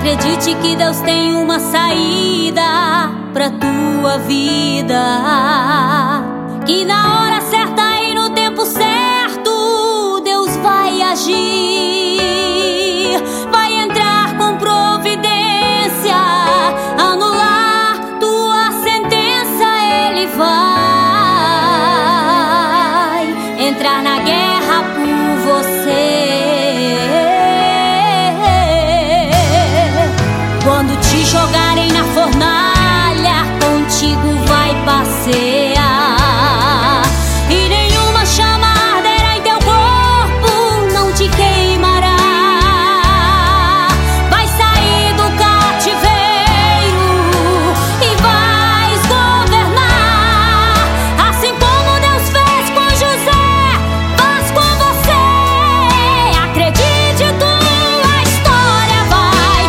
Acredite que Deus tem uma saída pra tua vida, que na hora certa e no tempo certo Deus vai agir, vai entrar com providência, anular tua sentença. Ele vai entrar na guerra por você. Quando te jogarem na fornalha, contigo vai passear, e nenhuma chama arderá em teu corpo, não te queimará. Vai sair do cativeiro e vais governar, assim como Deus fez com José, faz com você. Acredite, tua história vai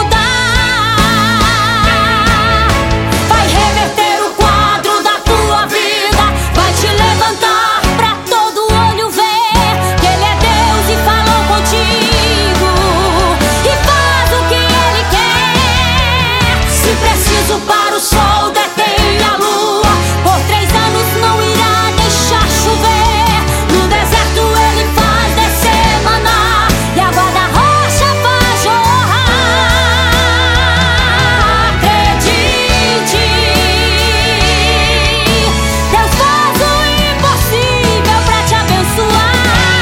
mudar, vai reverter o quadro da tua vida, vai te levantar pra todo olho ver que Ele é Deus e falou contigo, e faz o que Ele quer. Se preciso para o sol detém a lua, por 3 anos não irá deixar chover. No deserto Ele faz descer maná, e a água da rocha faz jorrar. Acredite, Deus faz o impossível pra te abençoar.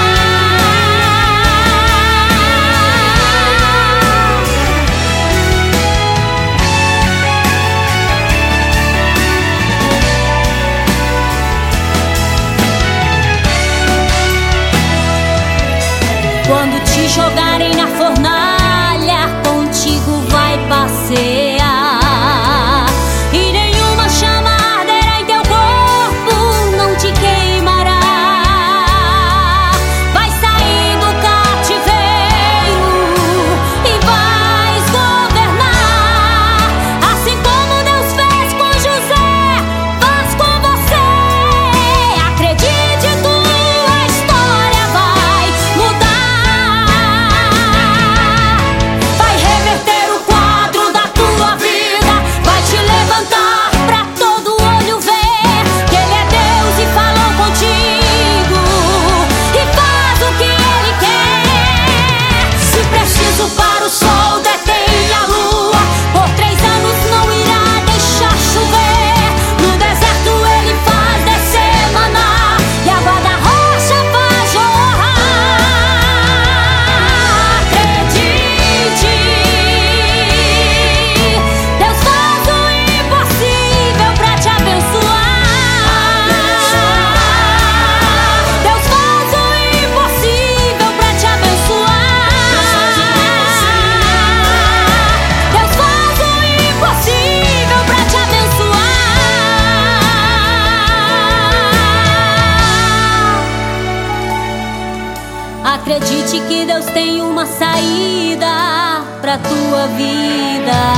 Quando te jogarem na fornalha, contigo vai passear, e nenhuma chama arderá em teu corpo, não te queimará. Vai sair do cativeiro e vais governar, assim como Deus fez com José, faz com você. Acredite, tua história vai mudar, vai reverter o quadro da tua vida, vai te levantar pra todo olho ver que Ele é Deus e falou contigo, e faz o que Ele quer. Se preciso para o sol detém a lua, por 3 anos não irá deixar chover. No deserto Ele faz descer maná, e a água da rocha faz jorrar. Acredite, Deus faz o impossível pra te abençoar. Deus faz o impossível pra te abençoar. Deus faz o impossível pra te abençoar. Acredite que Deus tem uma saída pra tua vida.